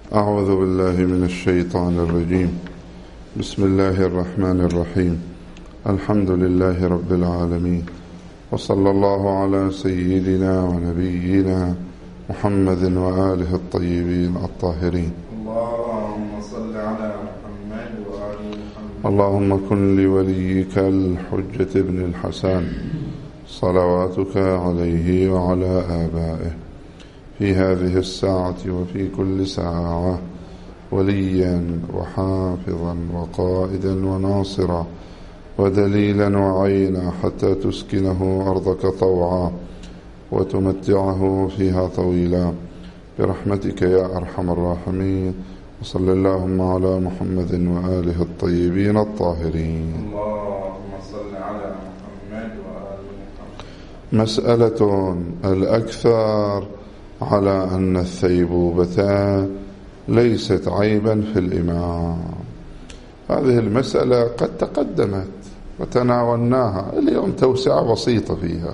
أعوذ بالله من الشيطان الرجيم. بسم الله الرحمن الرحيم. الحمد لله رب العالمين، وصلى الله على سيدنا ونبينا محمد وآله الطيبين الطاهرين. اللهم صل على محمد وآل محمد. اللهم كن لوليك الحجة بن الحسن صلواتك عليه وعلى آبائه في هذه الساعة وفي كل ساعة وليا وحافظا وقائدا وناصرا ودليلا وعينا، حتى تسكنه أرضك طوعا وتمتعه فيها طويلا، برحمتك يا أرحم الراحمين. وصل اللهم على محمد وآله الطيبين الطاهرين. اللهم صل على محمد وآل محمد. مسألة الأكثر على أن الثيبوبة ليست عيبا في الإمام. هذه المسألة قد تقدمت وتناولناها اليوم توسعة بسيطة فيها.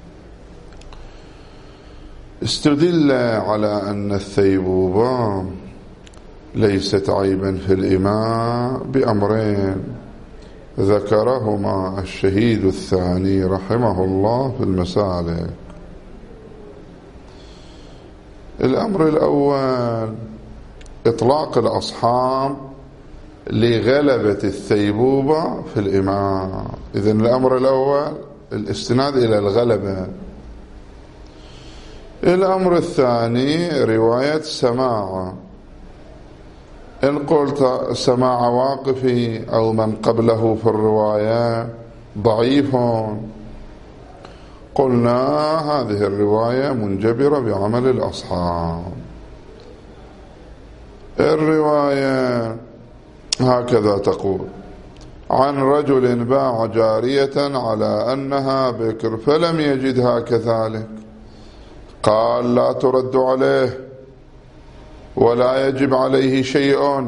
استدل على أن الثيبوبة ليست عيبا في الإمام بأمرين ذكرهما الشهيد الثاني رحمه الله في المسالك. الأمر الأول إطلاق الأصحاب لغلبة الثيبوبة في الإمام. إذن الأمر الأول الاستناد إلى الغلبة. الأمر الثاني رواية سماع. إن قلت سماع واقفي أو من قبله في الرواية ضعيف، قلنا هذه الرواية منجبرة بعمل الأصحاب. الرواية هكذا تقول: عن رجل باع جارية على أنها بكر فلم يجدها كذلك، قال: لا ترد عليه ولا يجب عليه شيء،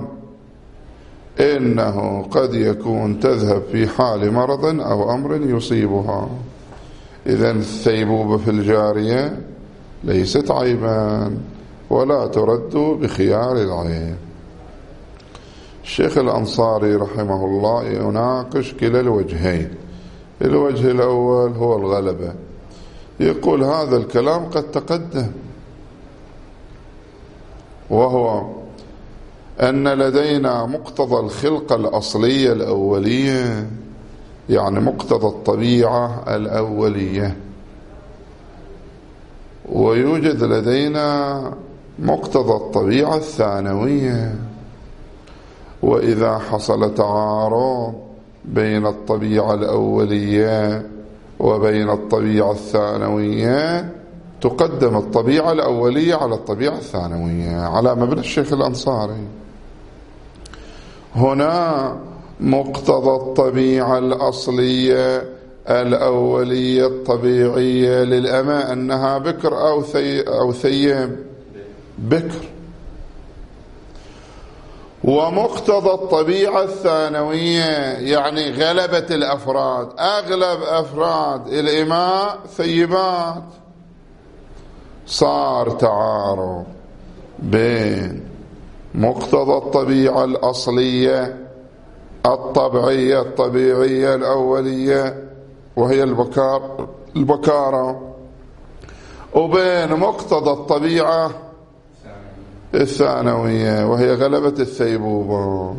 إنه قد يكون تذهب في حال مرض أو أمر يصيبها. إذن الثيبوبة في الجارية ليست عيبا ولا ترد بخيار العيب. الشيخ الأنصاري رحمه الله يناقش كلا الوجهين. الوجه الأول هو الغلبة، يقول هذا الكلام قد تقدم، وهو أن لدينا مقتضى الخلقة الأصلية الأولية، يعني مقتضى الطبيعة الأولية، ويوجد لدينا مقتضى الطبيعة الثانوية. وإذا حصل تعارض بين الطبيعة الأولية وبين الطبيعة الثانوية تقدم الطبيعة الأولية على الطبيعة الثانوية على مبنى الشيخ الأنصاري. هنا مقتضى الطبيعة الأصلية الأولية الطبيعية للأمة أنها بكر أو ثيب بكر، ومقتضى الطبيعة الثانوية يعني غلبة الأفراد، أغلب أفراد الإماء ثيبات. صار تعارض بين مقتضى الطبيعة الأصلية الطبيعية الأولية وهي البكارة، وبين مقتضى الطبيعة الثانوية وهي غلبة الثيبوبة،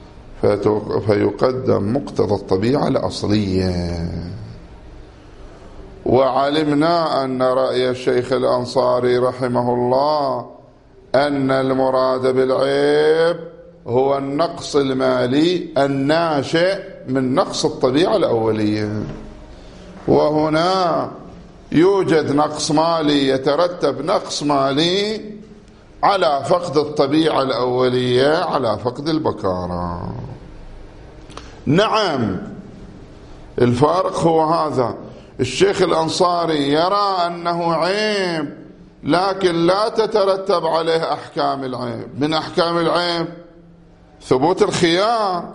فيقدم مقتضى الطبيعة الأصلية. وعلمنا أن رأي الشيخ الأنصاري رحمه الله أن المراد بالعيب هو النقص المالي الناشئ من نقص الطبيعة الأولية. وهنا يوجد نقص مالي، يترتب نقص مالي على فقد الطبيعة الأولية، على فقد البكارة. نعم، الفارق هو هذا. الشيخ الأنصاري يرى أنه عيب، لكن لا تترتب عليه أحكام العيب. من أحكام العيب ثبوت الخيار،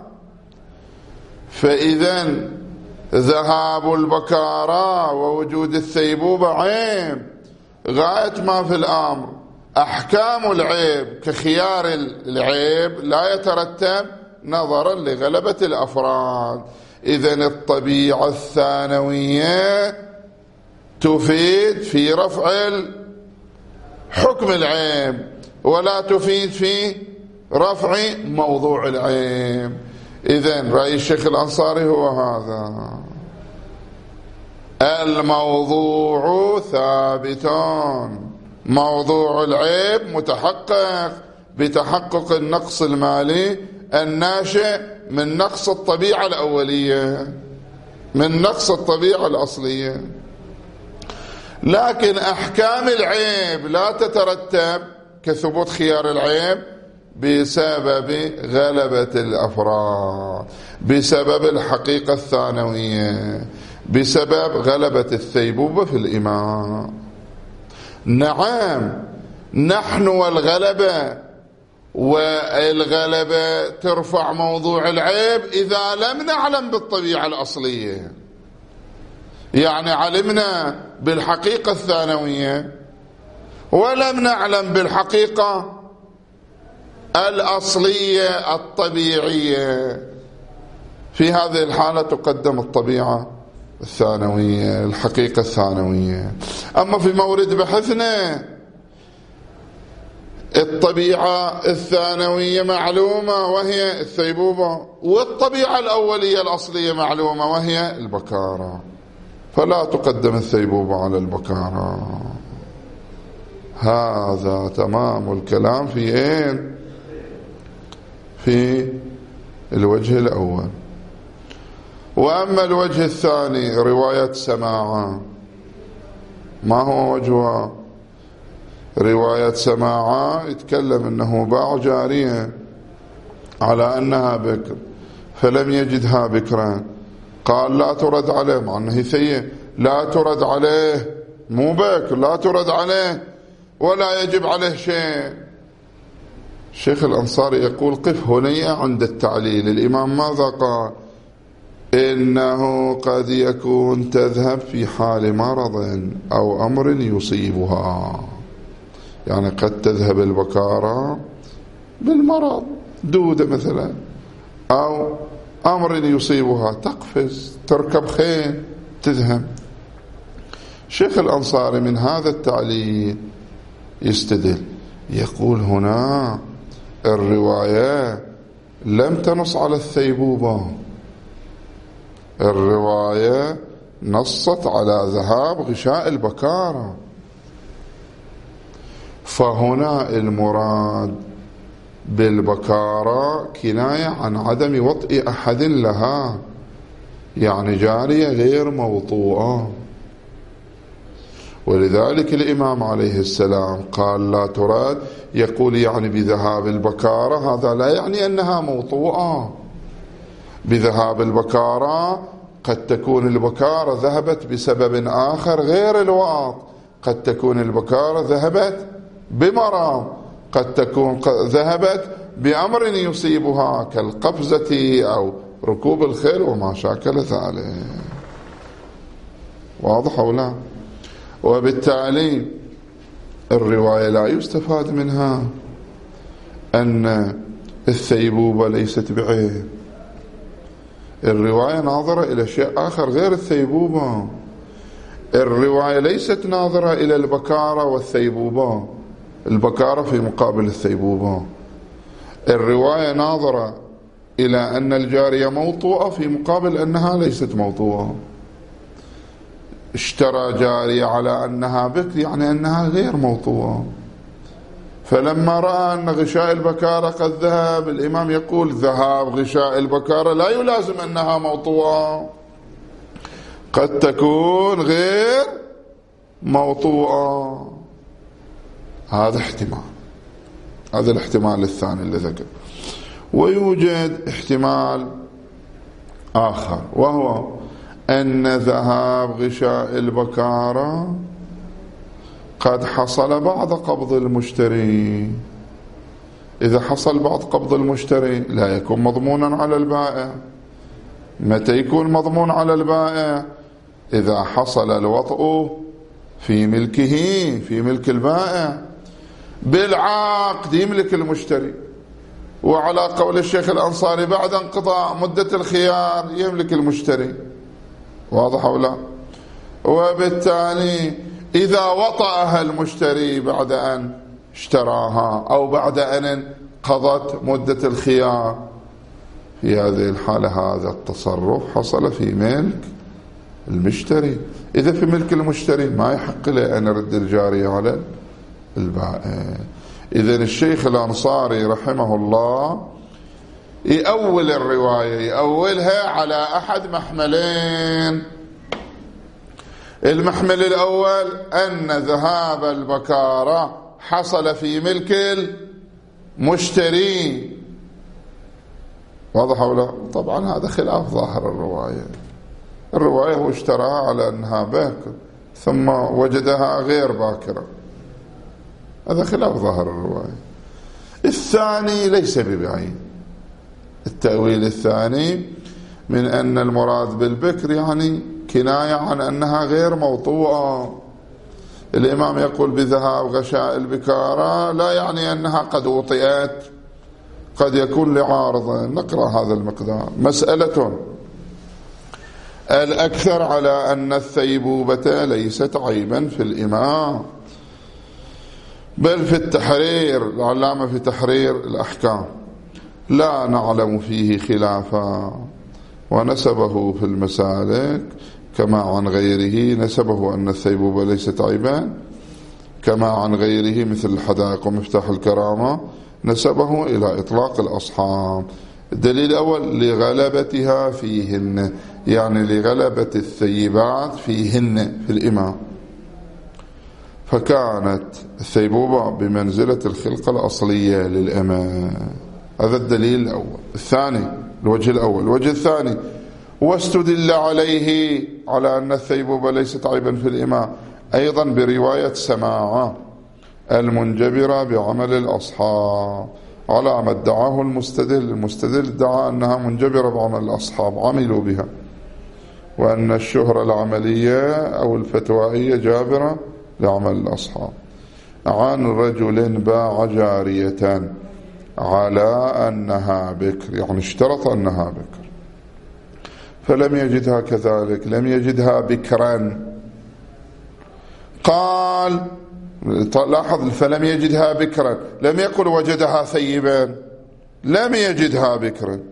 فإذن ذهاب البكارة ووجود الثيبوبة عيب غاية ما في الأمر، أحكام العيب كخيار العيب لا يترتب نظرا لغلبة الأفراد. إذن الطبيعة الثانوية تفيد في رفع حكم العيب ولا تفيد في رفع موضوع العيب. إذن رأي الشيخ الأنصاري هو هذا: الموضوع ثابت، موضوع العيب متحقق بتحقق النقص المالي الناشئ من نقص الطبيعة الأولية، من نقص الطبيعة الأصلية. لكن أحكام العيب لا تترتب كثبوت خيار العيب بسبب غلبة الأفراد، بسبب الحقيقة الثانوية، بسبب غلبة الثيبوبة في الإمام. نعم، نحن والغلبة ترفع موضوع العيب إذا لم نعلم بالطبيعة الأصلية، يعني علمنا بالحقيقة الثانوية ولم نعلم بالحقيقة الأصلية الطبيعية. في هذه الحالة تقدم الطبيعة الثانوية، الحقيقة الثانوية. أما في مورد بحثنا الطبيعة الثانوية معلومة وهي الثيبوبة، والطبيعة الأولية الأصلية معلومة وهي البكارة، فلا تقدم الثيبوبة على البكارة. هذا تمام الكلام في اين؟ في الوجه الأول. وأما الوجه الثاني رواية سماعة، ما هو وجهها؟ رواية سماعة يتكلم أنه باع جارية على أنها بكر فلم يجدها بكرا، قال لا ترد عليه، مع أنه ثيب، لا ترد عليه، مو بكر، لا ترد عليه ولا يجب عليه شيء. الشيخ الأنصاري يقول قف هنا عند التعليل. الإمام ماذا قال؟ إنه قد يكون تذهب في حال مرض أو أمر يصيبها، يعني قد تذهب البكارة بالمرض، دودة مثلا، أو أمر يصيبها، تقفز، تركب خيل، تذهب. الشيخ الأنصاري من هذا التعليل يستدل، يقول هنا الرواية لم تنص على الثيبوبة، الرواية نصت على ذهاب غشاء البكارة، فهنا المراد بالبكارة كناية عن عدم وطئ أحد لها، يعني جارية غير موطوءة. ولذلك الإمام عليه السلام قال لا تراد، يقول يعني بذهاب البكارة، هذا لا يعني أنها موطوءة. بذهاب البكارة قد تكون البكارة ذهبت بسبب آخر غير الوطء، قد تكون البكارة ذهبت بمرض، قد تكون ذهبت بأمر يصيبها كالقفزة أو ركوب الخيل وما شاكل ذلك. واضح أو لا؟ وبالتالي الرواية لا يستفاد منها أن الثيبوبة ليست بعيب. الرواية ناظرة إلى شيء آخر غير الثيبوبة. الرواية ليست ناظرة إلى البكارة والثيبوبة، البكارة في مقابل الثيبوبة. الرواية ناظرة إلى أن الجارية موطوءة في مقابل أنها ليست موطوءة. اشترى جارية على أنها بكر، يعني أنها غير موطوءة. فلما رأى أن غشاء البكارة قد ذهب، الإمام يقول ذهاب غشاء البكارة لا يلازم أنها موطوءة، قد تكون غير موطوءة. هذا احتمال، هذا الاحتمال الثاني اللي ذكر. ويوجد احتمال آخر، وهو أن ذهاب غشاء البكارة قد حصل بعد قبض المشتري. إذا حصل بعد قبض المشتري لا يكون مضمونا على البائع. متى يكون مضمون على البائع؟ إذا حصل الوطء في ملكه، في ملك البائع. بالعقد يملك المشتري، وعلى قول الشيخ الأنصاري بعد انقضاء مدة الخيار يملك المشتري. واضح أو لا؟ وبالتالي إذا وطأها المشتري بعد أن اشتراها أو بعد أن قضت مدة الخيار، في هذه الحالة هذا التصرف حصل في ملك المشتري. إذا في ملك المشتري ما يحق له أن يرد الجارية على البائع. إذن الشيخ الأنصاري رحمه الله يأول الرواية، يأولها على أحد محملين. المحمل الأول أن ذهاب البكارة حصل في ملك المشتري. واضح ولا؟ طبعا هذا خلاف ظاهر الرواية. الرواية هو اشتراها على أنها باكر ثم وجدها غير باكرة، هذا خلاف ظاهر الرواية. الثاني ليس ببعيد، التأويل الثاني من أن المراد بالبكر يعني كناية عن أنها غير موطوءة. الإمام يقول بذهاب غشاء البكارة لا يعني أنها قد وطئت، قد يكون لعارض. نقرأ هذا المقدار. مسألة الأكثر على أن الثيبوبة ليست عيبا في الإمام، بل في التحرير، العلامة في تحرير الأحكام لا نعلم فيه خلافا، ونسبه في المسالك كما عن غيره، نسبه أن الثيبوبة ليست عيبا كما عن غيره مثل الحدائق ومفتاح الكرامة، نسبه إلى إطلاق الأصحاب. الدليل الأول لغلبتها فيهن، يعني لغلبة الثيبات فيهن في الإمام، فكانت الثيبوبة بمنزلة الخلقة الأصلية للأمة. هذا الدليل الأول. الثاني الوجه الأول. الوجه الثاني واستدل عليه على أن الثيبوبة ليست عيبا في الإمام أيضا برواية سماعة المنجبرة بعمل الأصحاب على ما ادعاه المستدل. المستدل ادعى أنها منجبرة بعمل الأصحاب، عملوا بها، وأن الشهرة العملية أو الفتوائية جابرة لعمل الأصحاب. عن رجل باع جارية على أنها بكر، يعني اشترط أنها بكر، فلم يجدها كذلك، لم يجدها بكرا. قال لاحظ، فلم يجدها بكرا، لم يقل وجدها ثيبا، لم يجدها بكرا.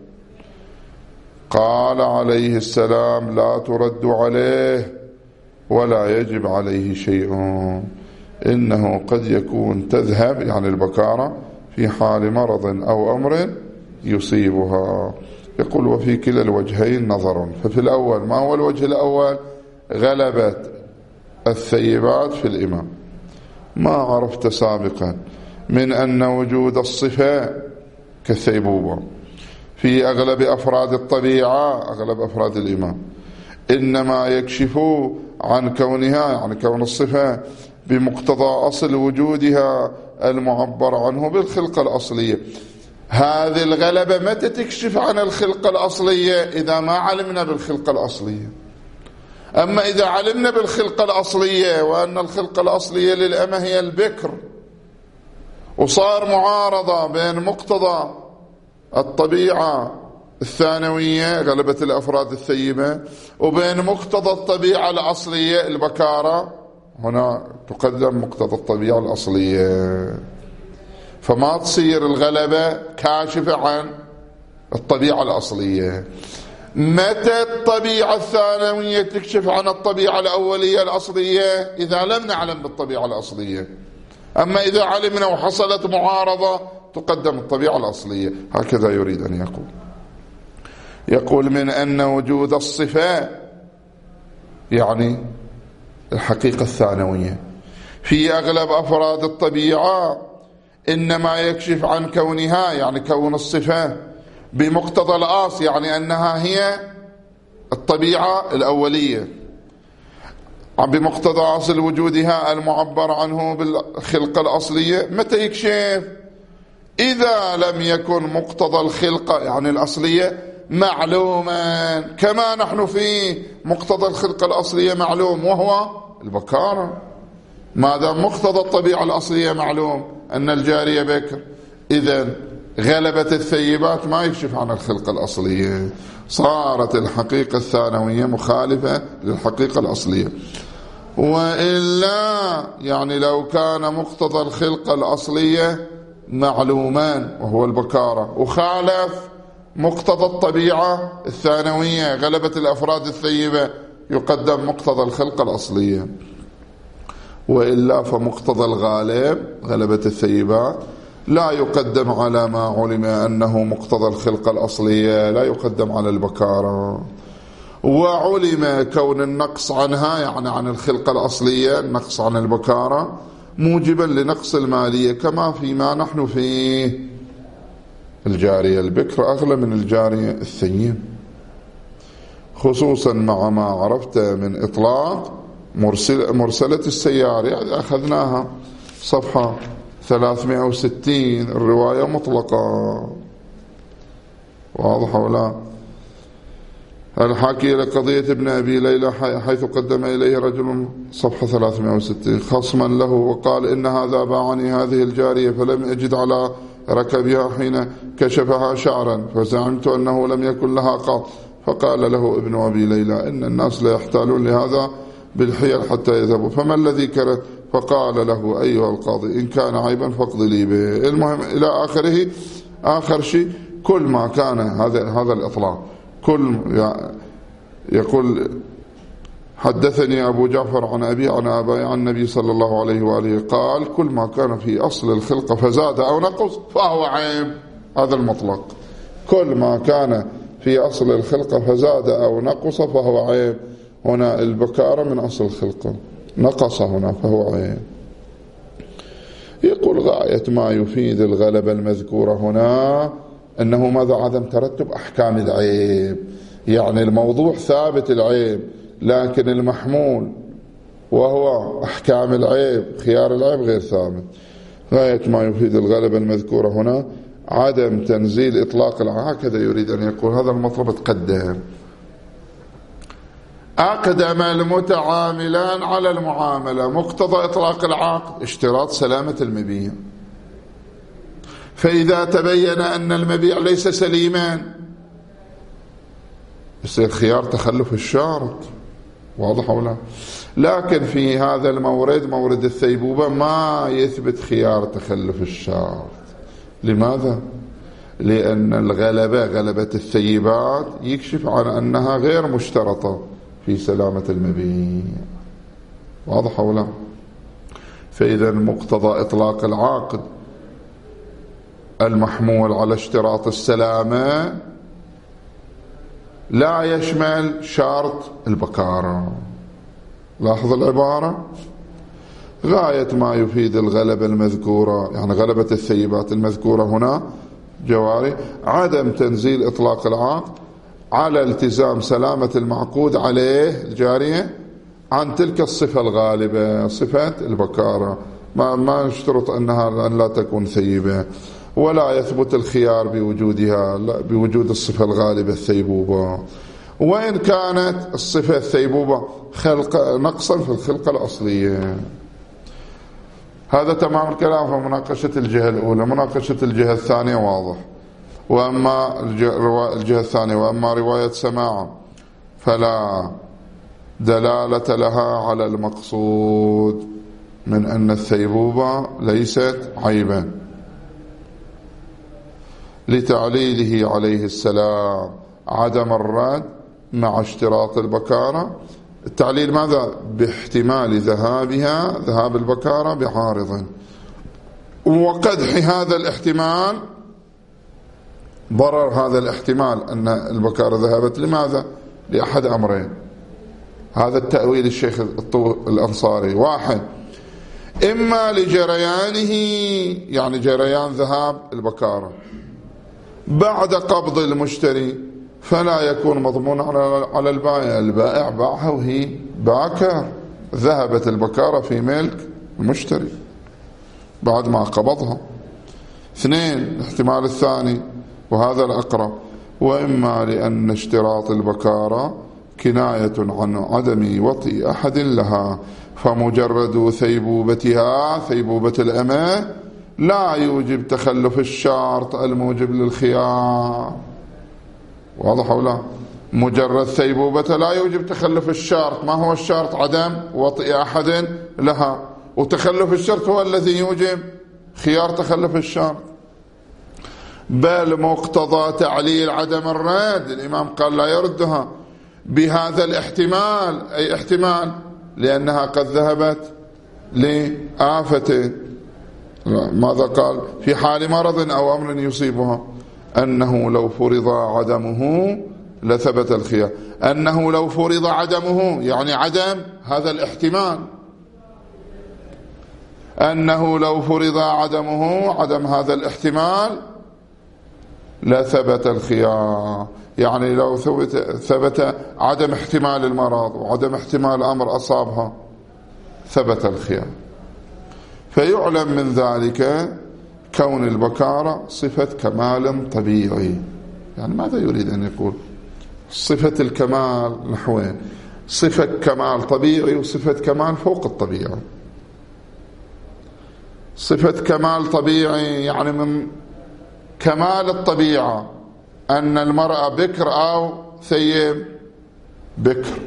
قال عليه السلام لا ترد عليه ولا يجب عليه شيء، إنه قد يكون تذهب، يعني البكارة، في حال مرض أو أمر يصيبها. يقول وفي كلا الوجهين نظر. ففي الأول، ما هو الوجه الأول؟ غلبة الثيبات في الإمام. ما عرفت سابقا من أن وجود الصفة كالثيبوبة في أغلب أفراد الطبيعة، أغلب أفراد الإمام، إنما يكشف عن كونها، يعني كون الصفة بمقتضى أصل وجودها المعبر عنه بالخلقة الأصلية. هذه الغلبة متى تكشف عن الخلقة الأصلية؟ إذا ما علمنا بالخلقة الأصلية. أما إذا علمنا بالخلقة الأصلية وأن الخلقة الأصلية للأمة هي البكر، وصار معارضة بين مقتضى الطبيعة الثانوية غلبة الأفراد الثيبة وبين مقتضى الطبيعة الأصلية البكارة، هنا تقدم مقتضى الطبيعة الأصلية، فما تصير الغلبة كاشفة عن الطبيعة الأصلية. متى الطبيعة الثانوية تكشف عن الطبيعة الأولية الأصلية؟ إذا لم نعلم بالطبيعة الأصلية. أما إذا علمنا وحصلت معارضة تقدم الطبيعة الأصلية. هكذا يريد أن يقول من أن وجود الصفة، يعني الحقيقة الثانوية، في أغلب أفراد الطبيعة إنما يكشف عن كونها، يعني كون الصفة بمقتضى الأصل، يعني أنها هي الطبيعة الأولية، بمقتضى أصل وجودها المعبر عنه بالخلقة الأصلية. متى يكشف؟ إذا لم يكن مقتضى الخلقة، يعني الأصلية، معلوما، كما نحن في مقتضى الخلقة الأصلية معلوم وهو البكارة. ما دام مقتضى الطبيعة الأصلية معلوم أن الجارية بكر. إذن غلبة الثيبات ما يكشف عن الخلقة الأصلية، صارت الحقيقة الثانوية مخالفة للحقيقة الأصلية. وإلا يعني لو كان مقتضى الخلقة الأصلية معلومان وهو البكارة، وخالف مقتضى الطبيعة الثانوية غلبة الأفراد الثيبة، يقدم مقتضى الخلقة الأصلية. وإلا فمقتضى الغالب غلبة الثيبات لا يقدم على ما علم أنه مقتضى الخلقة الأصلية، لا يقدم على البكارة. وعلم كون النقص عنها يعني عن الخلقة الأصلية، النقص عن البكارة موجبا لنقص المالية، كما فيما نحن فيه. الجارية البكر أغلى من الجارية الثيب، خصوصا مع ما عرفت من إطلاق مرسلة السيار، يعني أخذناها صفحة 360 الرواية مطلقة، واضح ولا؟ الحاكي لقضية ابن أبي ليلى حيث قدم إليه رجل صفحة 360 خصما له وقال إن هذا باعني هذه الجارية فلم أجد على ركبها حين كشفها شعرا فزعمت أنه لم يكن لها قط. فقال له ابن أبي ليلى إن الناس لا يحتالون لهذا بالحيل حتى يذهبوا، فما الذي كره؟ فقال له أيها القاضي إن كان عيبا فاقض لي به. المهم إلى آخره. آخر شيء كل ما كان هذا الإطلاق يقول حدثني أبو جعفر عن أبي عن أبي عن النبي صلى الله عليه وآله قال كل ما كان في أصل الخلقة فزاد أو نقص فهو عيب. هذا المطلق، كل ما كان في أصل الخلقة فزاد أو نقص فهو عيب. هنا البكارة من أصل الخلقة، نقص هنا فهو عيب. يقول غاية ما يفيد الغلبة المذكورة هنا أنه ماذا؟ عدم ترتب أحكام العيب، يعني الموضوع ثابت العيب، لكن المحمول وهو أحكام العيب خيار العيب غير ثابت. غاية ما يفيد الغلبة المذكورة هنا عدم تنزيل إطلاق هكذا يريد أن يقول. هذا المطلب تقدم. أقدم المتعاملان على المعاملة، مقتضى إطلاق العقد اشتراط سلامة المبيع، فإذا تبين أن المبيع ليس سليما يصير خيار تخلف الشارط، واضح ولا؟ لكن في هذا المورد مورد الثيبوبة ما يثبت خيار تخلف الشارط. لماذا؟ لأن الغلبة غلبة الثيبات يكشف عن أنها غير مشترطة في سلامة المبيع، واضح ولا؟ فإذا مقتضى إطلاق العقد المحمول على اشتراط السلامة لا يشمل شرط البكارة. لاحظ العبارة، غاية ما يفيد الغلبة المذكورة يعني غلبة الثيبات المذكورة هنا جواري عدم تنزيل إطلاق العقد على التزام سلامة المعقود عليه الجارية عن تلك الصفة الغالبة صفة البكارة. ما نشترط أنها أن لا تكون ثيبة، ولا يثبت الخيار بوجودها بوجود الصفة الغالبة الثيبوبة، وإن كانت الصفة الثيبوبة نقصا في الخلقة الأصلية. هذا تمام الكلام في مناقشة الجهة الأولى. مناقشة الجهة الثانية واضح. وأما الجهة الثانية وأما رواية سماع فلا دلالة لها على المقصود من أن الثيبوبة ليست عيبا لتعليله عليه السلام عدم الرد مع اشتراط البكارة. التعليل ماذا؟ باحتمال ذهاب البكارة بعارض، وقدح هذا الاحتمال ضرر هذا الاحتمال أن البكارة ذهبت. لماذا؟ لأحد أمرين. هذا التأويل الشيخ الأنصاري. واحد، إما لجريانه يعني جريان ذهاب البكارة بعد قبض المشتري فلا يكون مضمون على البائع. البائع باعها وهي باكر، ذهبت البكارة في ملك المشتري بعد ما قبضها. اثنين، الاحتمال الثاني وهذا الأقرب، وإما لأن اشتراط البكارة كناية عن عدم وطئ أحد لها، فمجرد ثيبوبتها ثيبوبة الأمة لا يوجب تخلف الشرط الموجب للخيار. واضح أو لا؟ مجرد ثيبوبة لا يوجب تخلف الشرط. ما هو الشرط؟ عدم وطئ أحد لها، وتخلف الشرط هو الذي يوجب خيار تخلف الشرط. بل مقتضى تعليل عدم الرد، الإمام قال لا يردها بهذا الاحتمال، أي احتمال لأنها قد ذهبت لآفة. ماذا قال؟ في حال مرض أو أمر يصيبها، أنه لو فرض عدمه لثبت الخيار. أنه لو فرض عدمه يعني عدم هذا الاحتمال، أنه لو فرض عدمه عدم هذا الاحتمال لثبت الخيار. يعني لو ثبت عدم احتمال المرض وعدم احتمال أمر أصابها ثبت الخيار. فيعلم من ذلك كون البكارة صفة كمال طبيعي. يعني ماذا يريد أن يقول؟ صفة الكمال نحوين: صفة كمال طبيعي وصفة كمال فوق الطبيعة. صفة كمال طبيعي يعني من كمال الطبيعة أن المرأة بكر أو ثيب بكر.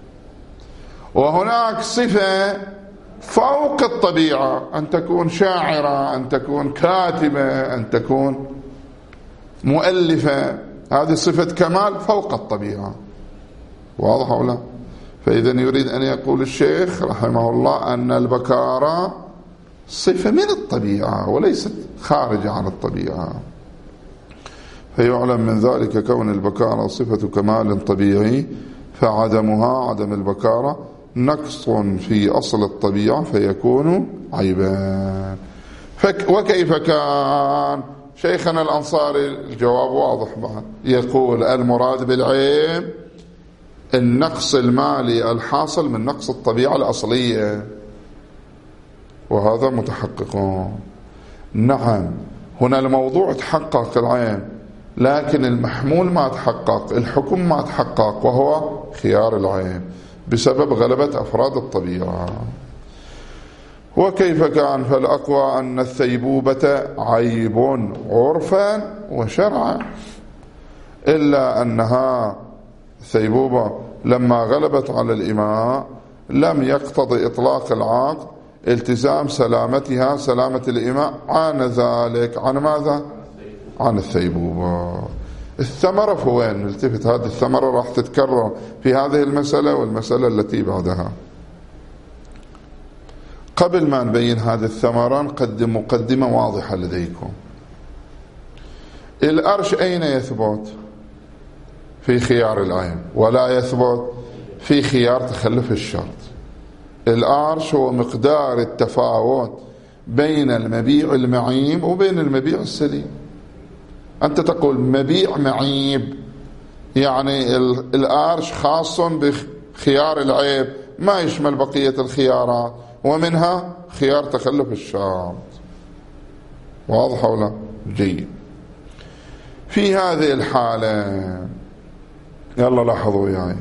وهناك صفة فوق الطبيعة، أن تكون شاعرة، أن تكون كاتبة، أن تكون مؤلفة. هذه صفة كمال فوق الطبيعة. واضح أو لا؟ فإذا يريد أن يقول الشيخ رحمه الله أن البكارة صفة من الطبيعة وليست خارجة عن الطبيعة. فيعلم من ذلك كون البكارة صفة كمال طبيعي، فعدمها عدم البكارة نقص في أصل الطبيعة فيكون عيبان. وكيف كان؟ شيخنا الأنصاري الجواب واضح بعد، يقول المراد بالعيب النقص المالي الحاصل من نقص الطبيعة الأصلية، وهذا متحقق. نعم، هنا الموضوع تحقق العين، لكن المحمول ما تحقق، الحكم ما تحقق، وهو خيار العين بسبب غلبة أفراد الطبيعة. وكيف كان؟ فالأقوى أن الثيبوبة عيب عرفا وشرعا، إلا أنها ثيبوبة لما غلبت على الإماء لم يقتضي إطلاق العقد التزام سلامتها سلامة الإماء عن ذلك. عن ماذا؟ عن الثيبوبة. الثمرة فوين؟ نلتفت، هذه الثمرة راح تتكرر في هذه المسألة والمسألة التي بعدها. قبل ما نبين هذه الثمرة نقدم مقدمة واضحة لديكم. الأرش أين يثبت؟ في خيار العين، ولا يثبت في خيار تخلف الشرط. الأرش هو مقدار التفاوت بين المبيع المعيب وبين المبيع السليم. أنت تقول مبيع معيب، يعني الأرش خاص بخيار العيب ما يشمل بقية الخيارات، ومنها خيار تخلف الشرط. واضح ولا؟ جيد. في هذه الحالة يلا لاحظوا يعني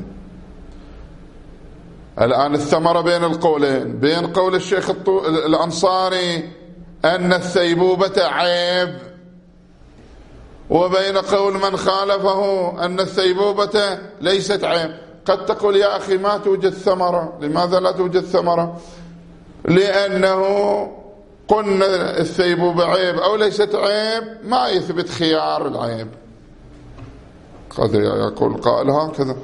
الآن الثمرة بين القولين، بين قول الشيخ الأنصاري أن الثيبوبة عيب، وبين قول من خالفه أن الثيبوبة ليست عيب. قد تقول يا أخي ما توجد ثمرة. لماذا لا توجد ثمرة؟ لأنه قلنا الثيبوبة عيب أو ليست عيب ما يثبت خيار العيب. قد يقول قائل هكذا،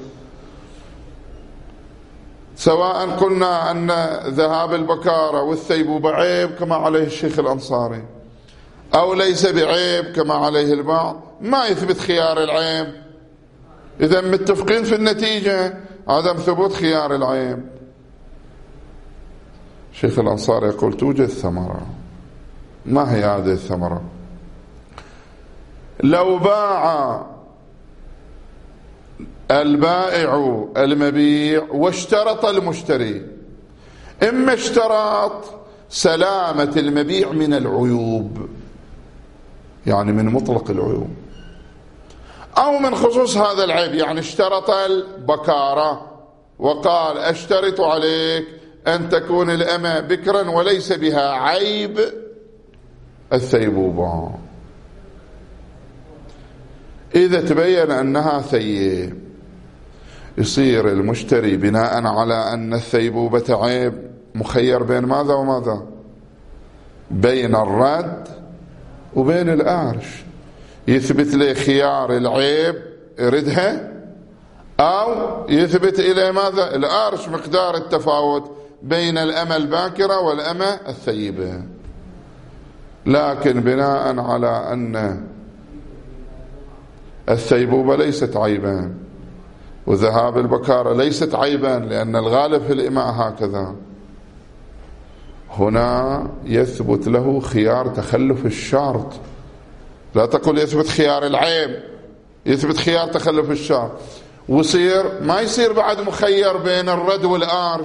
سواء قلنا أن ذهاب البكارة والثيبوبة عيب كما عليه الشيخ الأنصاري أو ليس بعيب كما عليه البعض، ما يثبت خيار العيب. إذا متفقين في النتيجة عدم ثبوت خيار العيب. الشيخ الأنصاري يقول توجد ثمرة. ما هي هذه الثمرة؟ لو باع البائع المبيع واشترط المشتري، إما اشترط سلامة المبيع من العيوب، يعني من مطلق العيوب، أو من خصوص هذا العيب، يعني اشترط البكارة وقال اشترط عليك أن تكون الأمة بكرا وليس بها عيب، الثيبوبة. إذا تبين أنها ثيب يصير المشتري بناء على أن الثيبوبة عيب مخير بين ماذا وماذا؟ بين الرد وبين الأرش. يثبت لي خيار العيب يردها، أو يثبت إلى ماذا؟ الأرش مقدار التفاوت بين الأمة الباكرة والأمة الثيبة. لكن بناء على أن الثيبوبة ليست عيبان وذهاب البكارة ليست عيبان، لأن الغالب في الإماء هكذا، هنا يثبت له خيار تخلف الشرط. لا تقول يثبت خيار العيب، يثبت خيار تخلف الشرط، ويصير ما يصير بعد مخير بين الرد والأرش،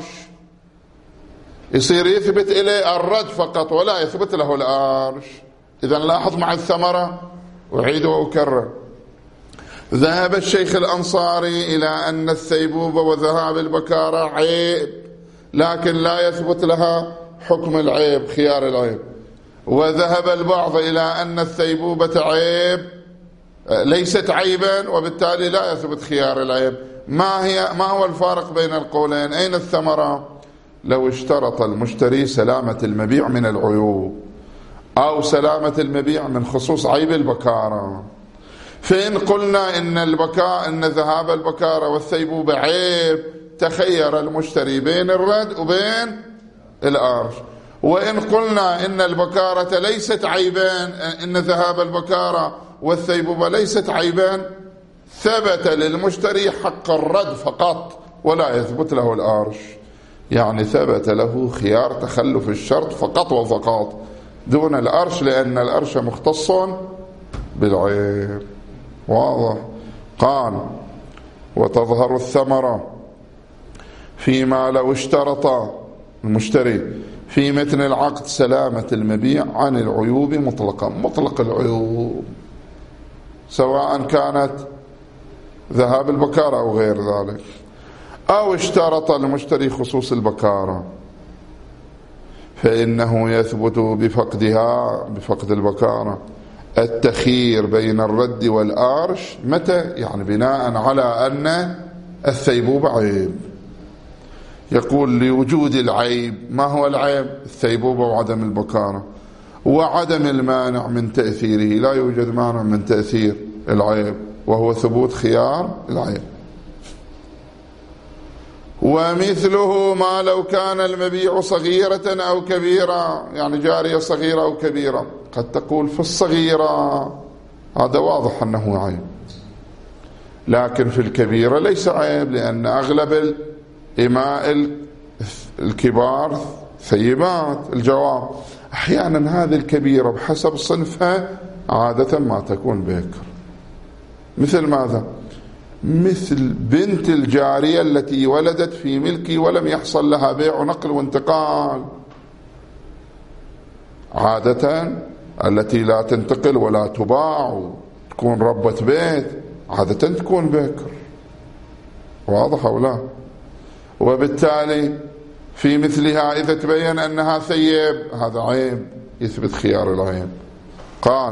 يصير يثبت إليه الرد فقط ولا يثبت له الأرش. إذن لاحظ مع الثمرة، أعيد وأكرر، ذهب الشيخ الأنصاري إلى أن الثيبوبة وذهاب البكارة عيب، لكن لا يثبت لها حكم العيب خيار العيب. وذهب البعض إلى أن الثيبوبة عيب ليست عيبا، وبالتالي لا يثبت خيار العيب. ما هو الفارق بين القولين؟ أين الثمرة؟ لو اشترط المشتري سلامة المبيع من العيوب أو سلامة المبيع من خصوص عيب البكارة، فإن قلنا إن ذهاب البكارة والثيبوبة عيب، تخير المشتري بين الرد وبين الأرش. وإن قلنا إن البكارة ليست عيبان، إن ذهاب البكارة والثيبوبة ليست عيبان، ثبت للمشتري حق الرد فقط ولا يثبت له الأرش. يعني ثبت له خيار تخلف الشرط فقط وفقط دون الأرش، لأن الأرش مختص بالعيب. واضح؟ قال: وتظهر الثمرة فيما لو اشترط المشتري في متن العقد سلامة المبيع عن العيوب مطلقا، مطلق العيوب، سواء كانت ذهاب البكارة أو غير ذلك، أو اشترط المشتري خصوص البكارة، فإنه يثبت بفقد البكارة التخيير بين الرد والآرش. متى؟ يعني بناء على أن الثيبوبة عيب. يقول: لوجود العيب. ما هو العيب؟ الثيبوبة وعدم البكارة وعدم المانع من تأثيره. لا يوجد مانع من تأثير العيب، وهو ثبوت خيار العيب. ومثله ما لو كان المبيع صغيرة أو كبيرة، يعني جارية صغيرة أو كبيرة. قد تقول في الصغيرة هذا واضح أنه عيب، لكن في الكبيرة ليس عيب، لأن أغلب الإماء الكبار ثيبات. الجواب: أحيانا هذه الكبيرة بحسب صنفها عادة ما تكون بكر. مثل ماذا؟ مثل بنت الجارية التي ولدت في ملكي ولم يحصل لها بيع ونقل وانتقال. عادة التي لا تنتقل ولا تباع وتكون ربة بيت عادة تكون بكر. واضح أو لا؟ وبالتالي في مثلها إذا تبين أنها ثيب هذا عيب، يثبت خيار العيب. قال: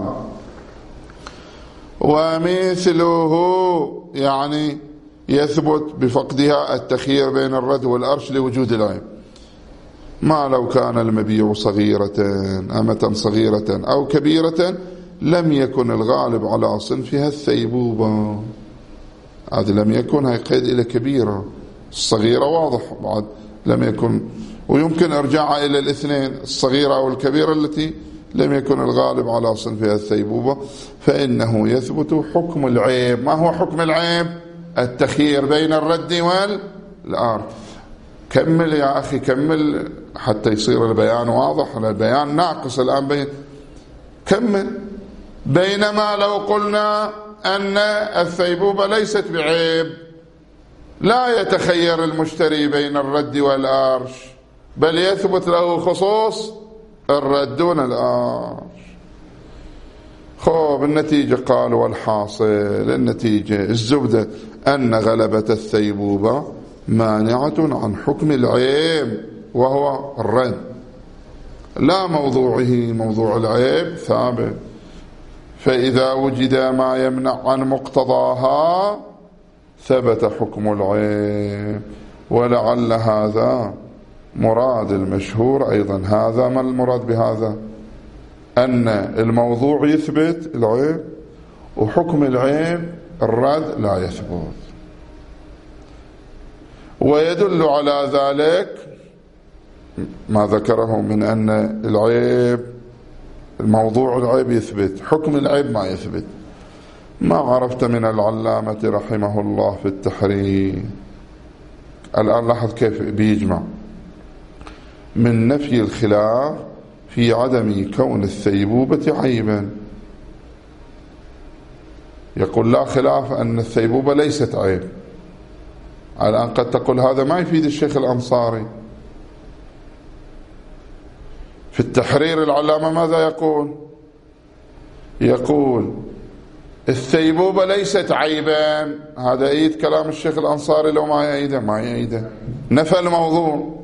ومثله يعني يثبت بفقدها التخيير بين الرد والأرش لوجود العيب. ما لو كان المبيع صغيرة، أمة صغيرة أو كبيرة، لم يكن الغالب على صنفها الثيبوبة. هذه لم يكن، هي قيد إلى كبيرة. الصغيرة واضح بعد لم يكن، ويمكن ارجاعها إلى الاثنين، الصغيرة أو الكبيرة التي لم يكن الغالب على صنفها الثيبوبة، فإنه يثبت حكم العيب. ما هو حكم العيب؟ التخيير بين الرد والآر. كمل يا أخي، كمل حتى يصير البيان واضح. البيان ناقص الآن. كمل. بينما لو قلنا أن الثيبوبة ليست بعيب، لا يتخير المشتري بين الرد والآرش، بل يثبت له خصوص الرد دون الآرش. النتيجة قال: والحاصل، النتيجة الزبدة أن غلبة الثيبوبة مانعة عن حكم العيب وهو الرد، لا موضوعه، موضوع العيب ثابت. فإذا وجد ما يمنع عن مقتضاها ثبت حكم العيب. ولعل هذا مراد المشهور أيضا. هذا ما المراد بهذا؟ أن الموضوع يثبت العيب وحكم العيب الرد لا يثبت. ويدل على ذلك ما ذكره من أن العيب الموضوع العيب يثبت، حكم العيب ما يثبت. ما عرفت من العلامة رحمه الله في التحرير. الآن لاحظ كيف بيجمع من نفي الخلاف في عدم كون الثيبوبة عيبا. يقول لا خلاف أن الثيبوبة ليست عيب. الآن قد تقول هذا ما يفيد الشيخ الأنصاري. في التحرير العلامة ماذا يقول؟ يقول الثيبوبة ليست عيبا. هذا يأيد كلام الشيخ الأنصاري لو ما يأيده؟ ما يأيده. نفى الموضوع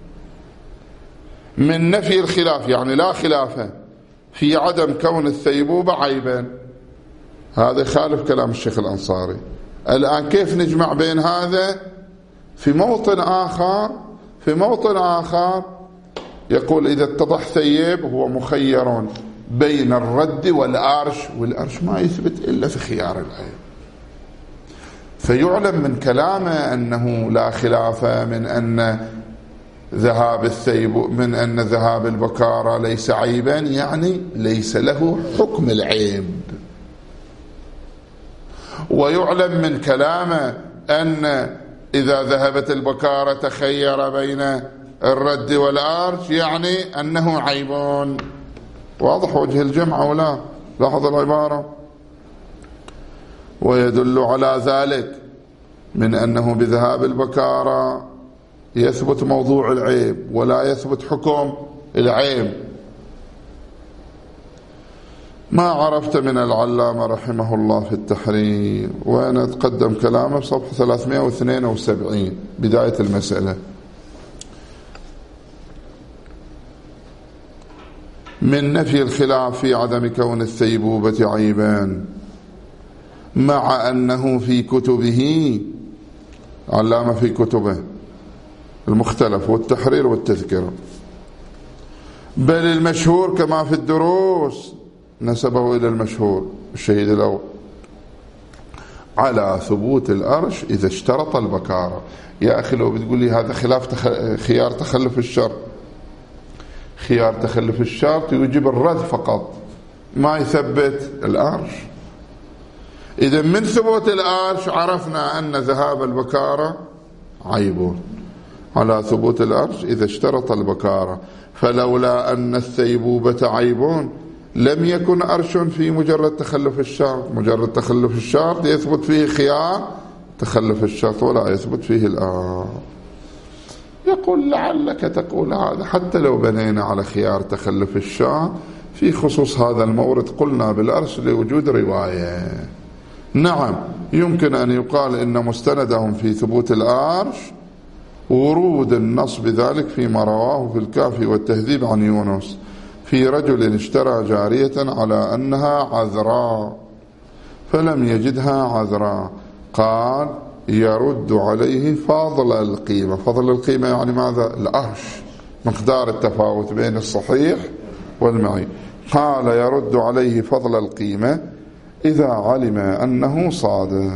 من نفي الخلاف، يعني لا خلاف في عدم كون الثيبوبة عيبا. هذا يخالف كلام الشيخ الأنصاري. الآن كيف نجمع بين هذا؟ في موطن آخر يقول إذا اتضح ثيب هو مخير بين الرد والأرش، والأرش ما يثبت إلا في خيار العيب. فيعلم من كلامه أنه لا خلاف من أن ذهاب الثيب، من أن ذهاب البكارة ليس عيبا، يعني ليس له حكم العيب. ويعلم من كلامه أن إذا ذهبت البكارة تخير بين الرد والأرش، يعني أنه عيب. واضح وجه الجمع ولا؟ لاحظ العبارة. ويدل على ذلك من أنه بذهاب البكارة يثبت موضوع العيب ولا يثبت حكم العيب. ما عرفت من العلامة رحمه الله في التحرير، وأنا أتقدم كلامه بصفحة 372 بداية المسألة. من نفي الخلاف في عدم كون الثيبوبة عيبان، مع أنه في كتبه، علامة في كتبه المختلف والتحرير والتذكرة، بل المشهور كما في الدروس نسبه إلى المشهور الشهيد الأول على ثبوت الأرش إذا اشترط البكارة. يا أخي لو بتقول لي هذا خلاف خيار تخلف الشرط، خيار تخلف الشرط يجب الرد فقط ما يثبت الأرش. إذا من ثبوت الأرش عرفنا أن ذهاب البكارة عيب على ثبوت الأرش إذا اشترط البكارة. فلولا أن الثيبوبة عيب لم يكن أرش في مجرد تخلف الشرط. مجرد تخلف الشرط يثبت فيه خيار تخلف الشرط ولا يثبت فيه الأرش. يقول لعلك تقول هذا حتى لو بنينا على خيار تخلف الشرط في خصوص هذا المورد قلنا بالأرش لوجود رواية. نعم يمكن أن يقال إن مستندهم في ثبوت الأرش ورود النص بذلك فيما رواه في الكافي والتهذيب عن يونس في رجل اشترى جارية على أنها عذراء فلم يجدها عذراء، قال يرد عليه فضل القيمة. فضل القيمة يعني ماذا؟ الأرش، مقدار التفاوت بين الصحيح والمعي. قال يرد عليه فضل القيمة إذا علم أنه صادق.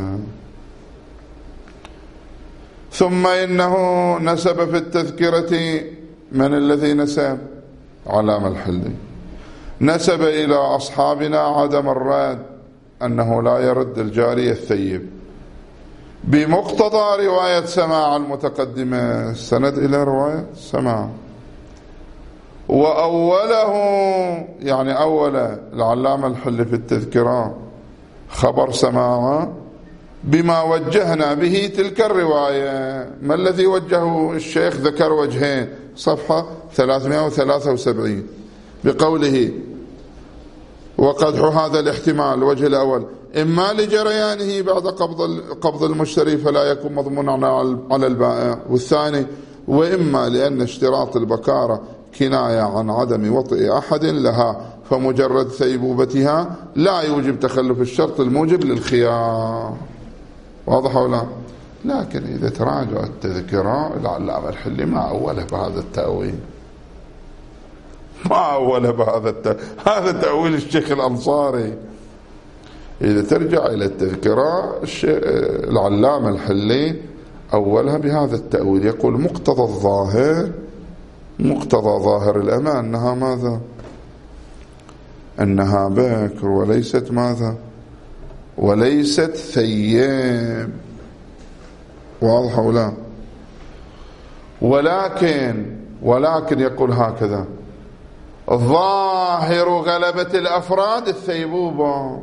ثم إنه نسب في التذكرة، من الذي نسب؟ علامة الحلي، نسب إلى أصحابنا عدم الرد، أنه لا يرد الجارية الثيب بمقتضى رواية سماع المتقدمة. السند إلى رواية سماع. وأوله يعني أول العلامة الحلي في التذكرة خبر سماع بما وجهنا به تلك الرواية. ما الذي وجهه الشيخ؟ ذكر وجهين، صفحة 373 بقوله وقدح هذا الاحتمال. الوجه الأول إما لجريانه بعد قبض المشتري فلا يكون مضمونا على البائع، والثاني وإما لأن اشتراط البكارة كناية عن عدم وطئ أحد لها، فمجرد ثيبوبتها لا يوجب تخلف الشرط الموجب للخيار. واضح ولا لا؟ لكن إذا تراجع التذكرة العلامة الحلي ما أوله بهذا التأويل، ما أوله بهذا التأويل، هذا تأويل الشيخ الأنصاري. إذا ترجع إلى التذكرة العلامة الحلي أولها بهذا التأويل، يقول مقتضى الظاهر، مقتضى ظاهر الأمة أنها ماذا؟ أنها بكر وليست ماذا؟ وليست ثيب. واضح ولا؟ ولكن يقول هكذا: ظاهر غلبة الأفراد الثيبوبة،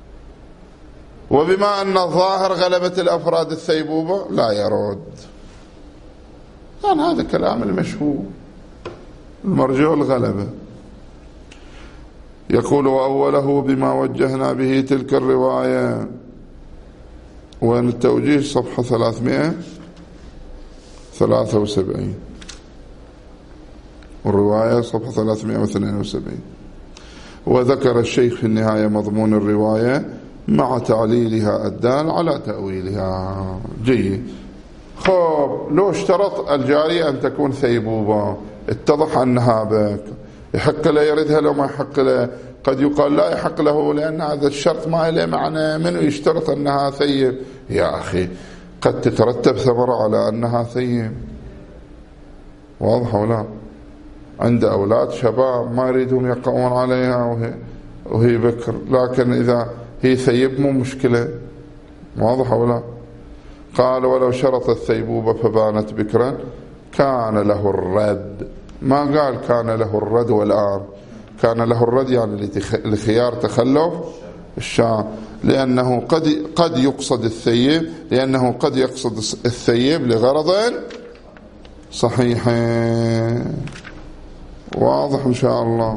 وبما أن الظاهر غلبة الأفراد الثيبوبة لا يرد. يعني هذا كلام المشهور المرجوع الغلبة. يقول: وأوله بما وجهنا به تلك الرواية. وين التوجيه؟ صفحة 373، والرواية صفحة 372. وذكر الشيخ في النهاية مضمون الرواية مع تعليلها الدال على تأويلها. جيد. خب لو اشترط الجارية أن تكون ثيبوبة، اتضح أنها بكر، يحق له يردها لو ما يحق له؟ قد يقال لا يحق له لأن هذا الشرط ما له معنى، منه يشترط أنها ثيب؟ يا أخي قد تترتب ثمرة على أنها ثيب. واضح ولا؟ عند أولاد شباب ما يريدون يقعون عليها وهي بكر، لكن إذا هي ثيب مو مشكلة. واضح ولا؟ قال: ولو شرط الثيبوبة فبانت بكرا كان له الرد. ما قال كان له الرد والآن، كان له الرد يعني لخيار تخلف الشام، لأنه قد يقصد الثيب، لأنه قد يقصد الثيب لغرض صحيح. واضح إن شاء الله.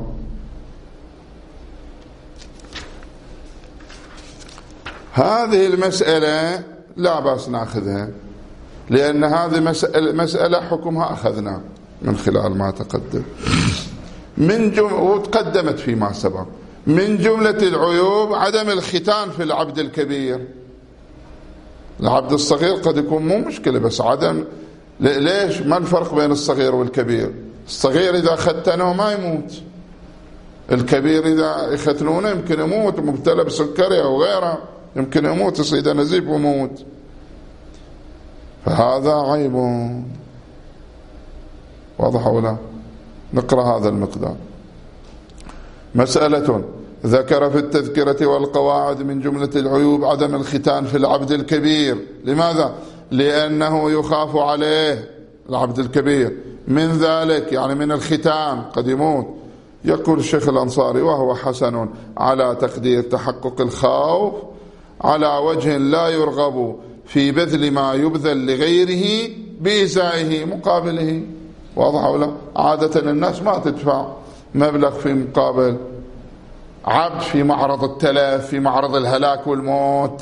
هذه المسألة لا بأس نأخذها، لأن هذه مسألة حكمها أخذنا من خلال ما تقدم وتقدمت فيما سبق. من جملة العيوب عدم الختان في العبد الكبير. العبد الصغير قد يكون مو مشكلة، بس عدم. ليش؟ ما الفرق بين الصغير والكبير؟ الصغير إذا ختنوه ما يموت، الكبير إذا يختنونه يمكن يموت، مبتلى بسكري أو غيره يمكن يموت، يصيد نزيف ويموت، فهذا عيب. واضح ولا؟ نقرأ هذا المقدار. مسألة: ذكر في التذكرة والقواعد من جملة العيوب عدم الختان في العبد الكبير. لماذا؟ لأنه يخاف عليه العبد الكبير من ذلك، يعني من الختان، قد يموت. يقول الشيخ الأنصاري: وهو حسن على تقدير تحقق الخوف على وجه لا يرغب في بذل ما يبذل لغيره بإزائه مقابله. واضح ولا؟ عادة الناس ما تدفع مبلغ في مقابل عبد في معرض التلف، في معرض الهلاك والموت.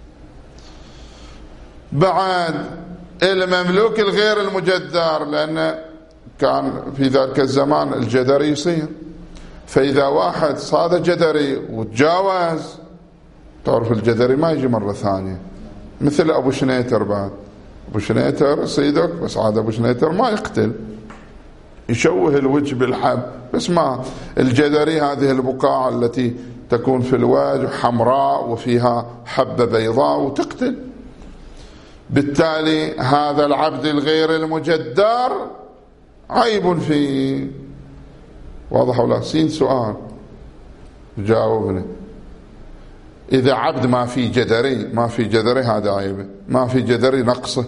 بعد المملوك الغير المجدر، لأن كان في ذلك الزمان الجدري يصير، فإذا واحد صاد جدري وتجاوز، تعرف الجدري ما يجي مرة ثانية، مثل أبو شنيتر. بعد أبو شنيتر صيدك، بس عاد أبو شنيتر ما يقتل، يشوه الوجه بالحب، بس ما الجدري هذه البقاع التي تكون في الوجه حمراء وفيها حبة بيضاء وتقتل. بالتالي هذا العبد الغير المجدر عيب فيه. واضح ولا؟ سين سؤال جاوبني. إذا عبد ما في جدري هذا عيبه، ما في جدري نقصه.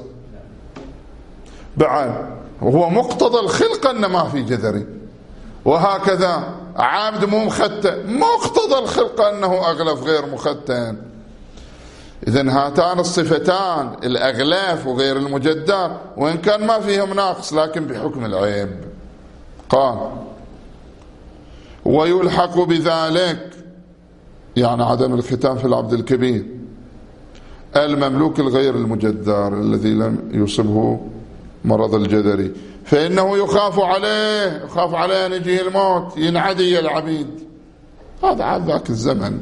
بعد وهو مقتضى الخلقة أن ما في جدري، وهكذا عبد مو مختن، مقتضى الخلقة أنه أغلف غير مختن. إذن هاتان الصفتان الأغلاف وغير المجدر وإن كان ما فيهم ناقص لكن بحكم العيب. قال: ويلحق بذلك، يعني عدم الختان في العبد الكبير، المملوك الغير المجدر الذي لم يصبه مرض الجدري، فإنه يخاف عليه أن يجيه الموت ينعدي العبيد. هذا عاد ذاك الزمن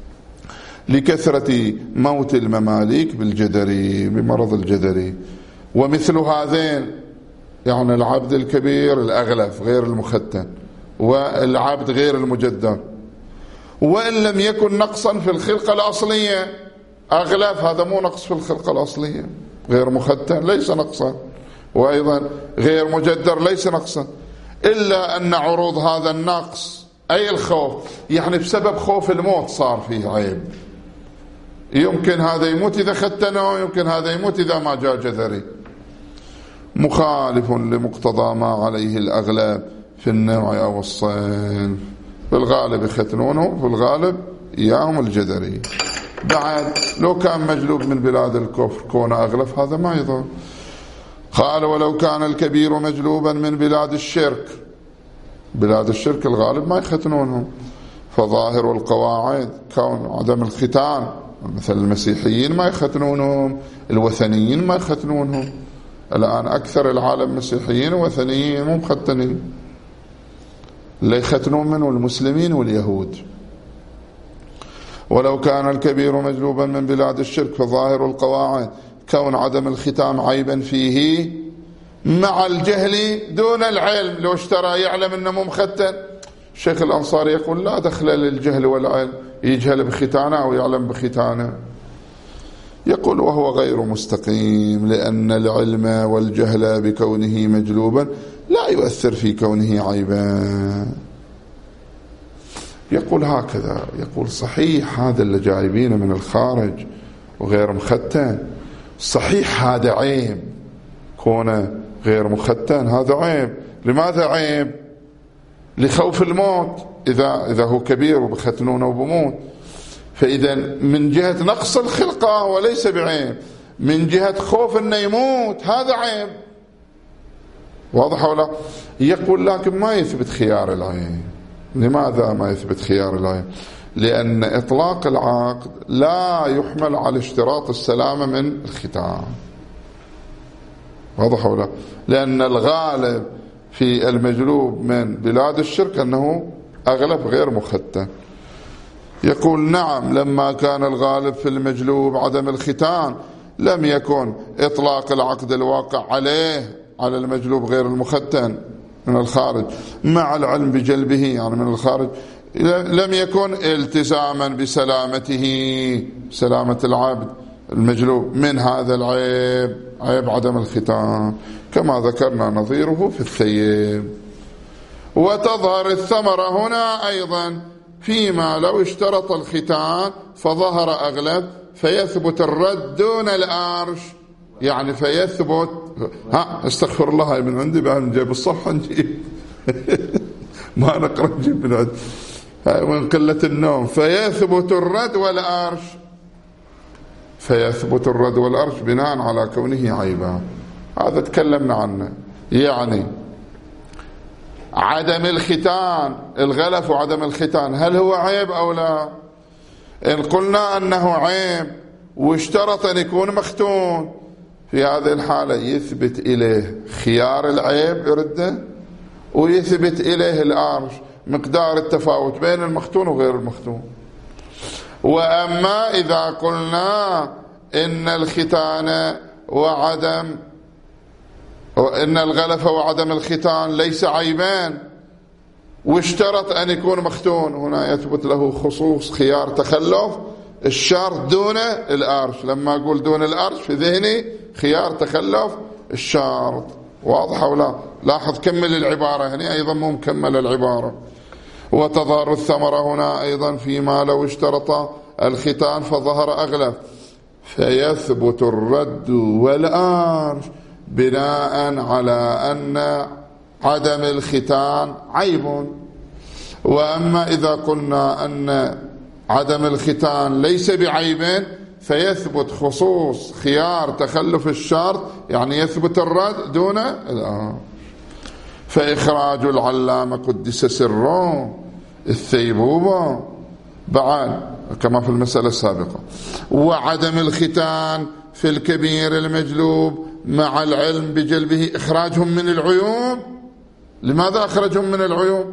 لكثرة موت المماليك بالجدري، بمرض الجدري. ومثل هذين يعني العبد الكبير الأغلف غير المختن، والعبد غير المجدر، وإن لم يكن نقصا في الخلقة الأصلية. أغلف هذا مو نقص في الخلقة الأصلية، غير مختن ليس نقصا، وأيضا غير مجدر ليس نقصا، إلا أن عروض هذا النقص أي الخوف، يعني بسبب خوف الموت صار فيه عيب. يمكن هذا يموت إذا ختنه، يمكن هذا يموت إذا ما جاء جذري. مخالف لمقتضى ما عليه الأغلب في النوع أو الصنف. بالغالب يختنونه، في الغالب إياهم الجذري. بعد لو كان مجلوب من بلاد الكفر كون أغلف هذا ما يضر. قال ولو كان الكبير مجلوبا من بلاد الشرك، بلاد الشرك الغالب ما يختنونهم، فظاهر القواعد كون عدم الختان، مثل المسيحيين ما يختنونهم، الوثنيين ما يختنونهم. الآن أكثر العالم مسيحيين ووثنيين مو مختنين، اللي يختنون منه المسلمين واليهود. ولو كان الكبير مجلوبا من بلاد الشرك فظاهر القواعد كون عدم الختام عيبا فيه مع الجهل دون العلم. لو اشترى يعلم انه مو مختن، الشيخ الأنصاري يقول لا دخل للجهل والعلم، يجهل بختانه أو يعلم بختانه. يقول وهو غير مستقيم، لأن العلم والجهل بكونه مجلوبا لا يؤثر في كونه عيبا. يقول هكذا، يقول صحيح هذا اللي جايبينه من الخارج وغير مختن، صحيح هذا عيب، كونه غير مختن هذا عيب. لماذا عيب؟ لخوف الموت، إذا هو كبير وبختنونه وبموت. فإذا من جهة نقص الخلقة وليس بعيب، من جهة خوف أنه يموت هذا عيب. واضح ولا؟ يقول لكن ما يثبت خيار العين. لماذا ما يثبت خيار العين؟ لأن إطلاق العقد لا يحمل على اشتراط السلامة من الختان. واضح ولا؟ لأن الغالب في المجلوب من بلاد الشرك أنه أغلب غير مختن. يقول نعم، لما كان الغالب في المجلوب عدم الختان لم يكن إطلاق العقد الواقع عليه على المجلوب غير المختن من الخارج مع العلم بجلبه، يعني من الخارج لم يكن التزاما بسلامته، سلامة العبد المجلوب من هذا العيب، عيب عدم الختان، كما ذكرنا نظيره في الثيب. وتظهر الثمرة هنا أيضا فيما لو اشترط الختان فظهر أغلب فيثبت الرد دون الأرش، يعني فيثبت استغفر الله من عندي بقى نجيب الصفحة نجيب ما نقرأ نجيب من عندي من قلة النوم. فيثبت الرد والأرش، فيثبت الرد والأرش بناء على كونه عيبا. هذا تكلمنا عنه. يعني عدم الختان، الغلف وعدم الختان هل هو عيب أو لا؟ إن قلنا أنه عيب واشترط أن يكون مختون، في هذه الحالة يثبت إليه خيار العيب يرده، ويثبت إليه الأرش مقدار التفاوت بين المختون وغير المختون. وأما إذا قلنا إن الختان وعدم وإن الغلف وعدم الختان ليس عيبان واشترط أن يكون مختون، هنا يثبت له خصوص خيار تخلف الشرط دون الأرش. لما أقول دون الأرش في ذهني خيار تخلف الشرط. واضح ولا؟ لاحظ كمل العبارة هنا أيضا مو مكمل العبارة. وتظهر الثمرة هنا أيضا فيما لو اشترط الختان فظهر أغلب فيثبت الرد والأرش بناء على أن عدم الختان عيب. وأما إذا قلنا أن عدم الختان ليس بعيب فيثبت خصوص خيار تخلف الشرط، يعني يثبت الرد دون الأرش. فإخراج العلامة قدس سره الثيبوبة بعد كما في المسألة السابقة، وعدم الختان في الكبير المجلوب مع العلم بجلبه إخراجهم من العيوب. لماذا أخرجهم من العيوب؟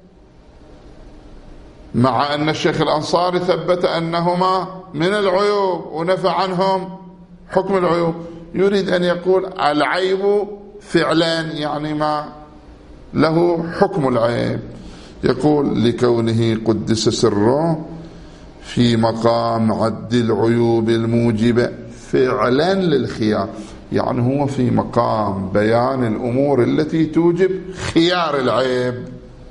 مع أن الشيخ الأنصاري ثبت أنهما من العيوب ونفى عنهم حكم العيوب. يريد أن يقول العيب فعلان، يعني ما له حكم العيب. يقول لكونه قدس سره في مقام عد العيوب الموجبة فعلا للخيار، يعني هو في مقام بيان الأمور التي توجب خيار العيب،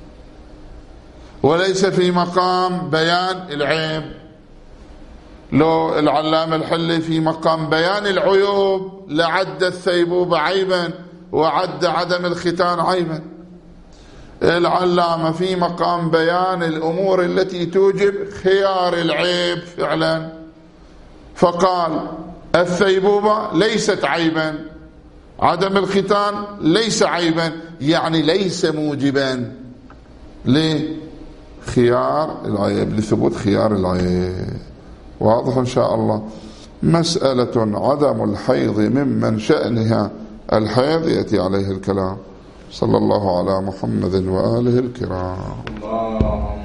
وليس في مقام بيان العيب. لو العلامة الحلي في مقام بيان العيوب لعد الثيبوبة عيبا وعد عدم الختان عيبا. العلامة في مقام بيان الأمور التي توجب خيار العيب فعلا، فقال الثيبوبة ليست عيبا، عدم الختان ليس عيبا، يعني ليس موجبا لخيار العيب، لثبوت خيار العيب. واضح إن شاء الله. مسألة عدم الحيض ممن شأنها الحيض يأتي عليه الكلام. صلى الله على محمد وآله الكرام.